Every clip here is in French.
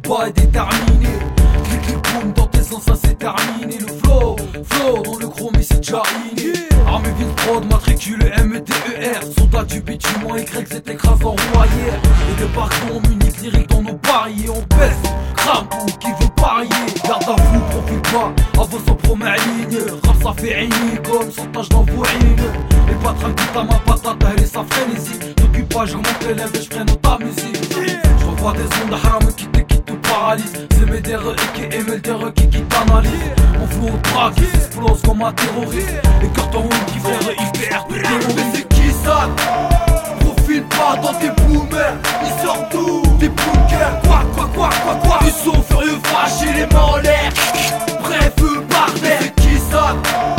pas est déterminé. Clic boum dans tes sens, ça c'est terminé. Le flow dans le chrome et c'est déjà inné. Armée vite prod, matriculé METER. Soldat du bitume en Y, c'est écrasant rouaillère. Et débarquons unique lyrique dans nos barrières. On baisse, crame tout qui veut parier. Garde à vous, profite pas, avance en première ligne. Rap ça fait régner comme sautage d'envoyine. Les patrons qui ta ma patate, elle est sa frénésie. T'occupe pas, je remonte les lèvres et je freine ta musique. Je revois des ondes haram qui te quittent, te paralysent. C'est mes DRE qui aiment le qui t'analyse. On floue au track, qui s'explose comme un terroriste. Les cartons rouges qui frère hyper terroriste. Mais c'est qui ça? Profile pas dans tes boomers. Ils sortent tout des bunkers. Quoi. Ils sont furieux, fâchés, les mains en l'air. Bref, bordel. C'est qui ça?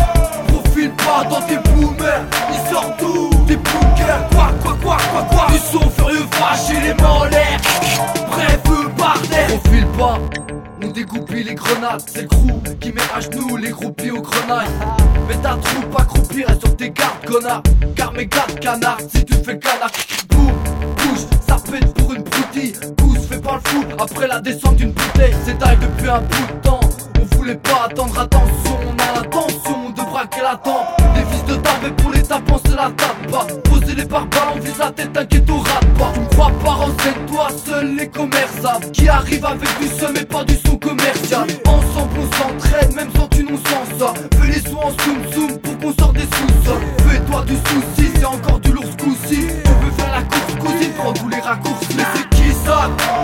Profile pas dans tes boomers. Ils sortent tout des bunkers. Quoi. Ils sont furieux, fâchés, les mains en l'air. Bref, bordel. Profile pas. On dégoupille les grenades, c'est le crew qui met à genoux les groupies aux grenailles. Mais ta troupe accroupie, reste sur tes gardes, connard. Car mes gardes canards, si tu fais le canard, boum, bouge, ça pète pour une broutille. Pousse, fais pas le fou, après la descente d'une bouteille. C'est taille depuis un bout de temps, on voulait pas attendre, attention. On a l'intention de braquer la tempe. Des fils de table et pour les tapants c'est la tape pas. Poser les barbares, on vise la tête, t'inquiète on rate pas. Tu me crois pas, renseigne-toi, seuls les commerces savent qui arrive avec du seum et pas du son commercial. Ensemble on s'entraide, même sans thune on s'en sort. Fais les sous en zoom pour qu'on sorte des sous-sols. Fais-toi du souci, c'est encore du lourd ce coup-ci. Tu veux faire la course cousine, prends tous les raccourcis. Mais c'est qui ça?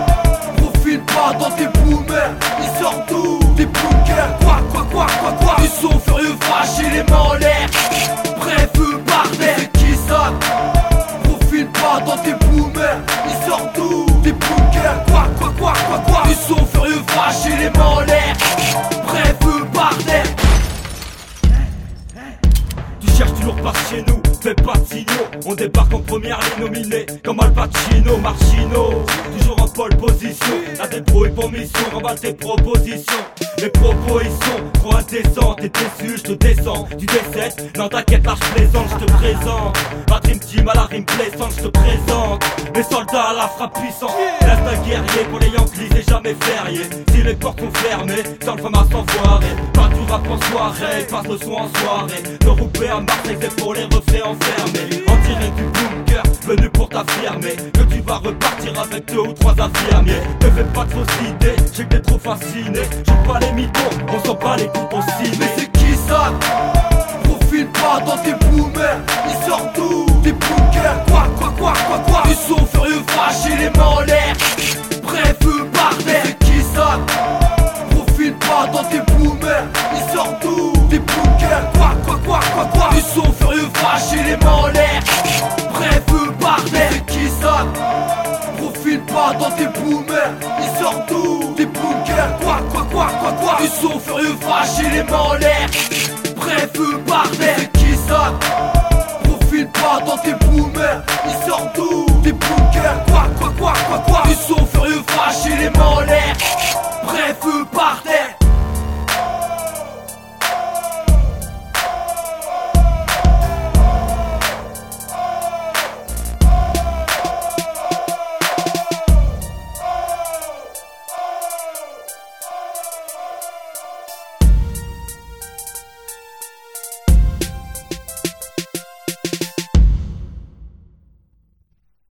Profile pas dans tes boomers. Ils sortent tout des bunkers. Quoi. Ils sont furieux, fâchés, les mains en l'air. Bref, bordel. C'est qui ça? Profile pas dans tes boomers. Ils sortent tout des bunkers. Quoi. Ils sont furieux, fâchés, les mains en l'air. Bref, bordel. Tu cherches toujours par chez nous, fais pas de signaux. On débarque en première ligne nominée comme Al Pacino, marginaux. Toujours en pole position, la débrouille pour mission, remballe tes propositions. Les propos ils sont trop indécents, t'es déçu, je te descends. Tu décèdes, non t'inquiète là je plaisante, je te présente. Ma dream team à la rime plaisante, je te présente. Les soldats à la frappe puissante, reste un guerrier pour les Yankees et jamais férié. Si les portes sont fermées, sans le femme à s'enfoirer. Pas du rap en soirée, passe le son en soirée. De rouper à Marseille, c'est pour les reflets enfermés. En direct du bunker, venu pour t'affirmer que tu vas repartir avec 2 ou 3 infirmiers. Ne fais pas de fausses idées, j'ai que t'es trop fasciné. Joue pas les mythos, on sent pas les coups au ciné. Mais c'est qui ça? Profile pas dans tes boomers. Ils sortent tout des bunkers. Quoi. Ils sont furieux, fâchés, les mains en l'air. Bref, bordel. C'est qui ça? Profile pas dans tes boomers. Ils sortent tout des bunkers. Quoi. Ils sont furieux, fâchés, les mains en l'air. Bref, bordel. C'est qui ça? Profile pas dans tes boomers. Ils sortent tout des bunkers. Quoi. Ils sont furieux, fâchés, les mains en l'air. Bref, bordel. C'est qui ça? Profile pas dans tes boomers. Ils sortent tout des bunkers. Quoi.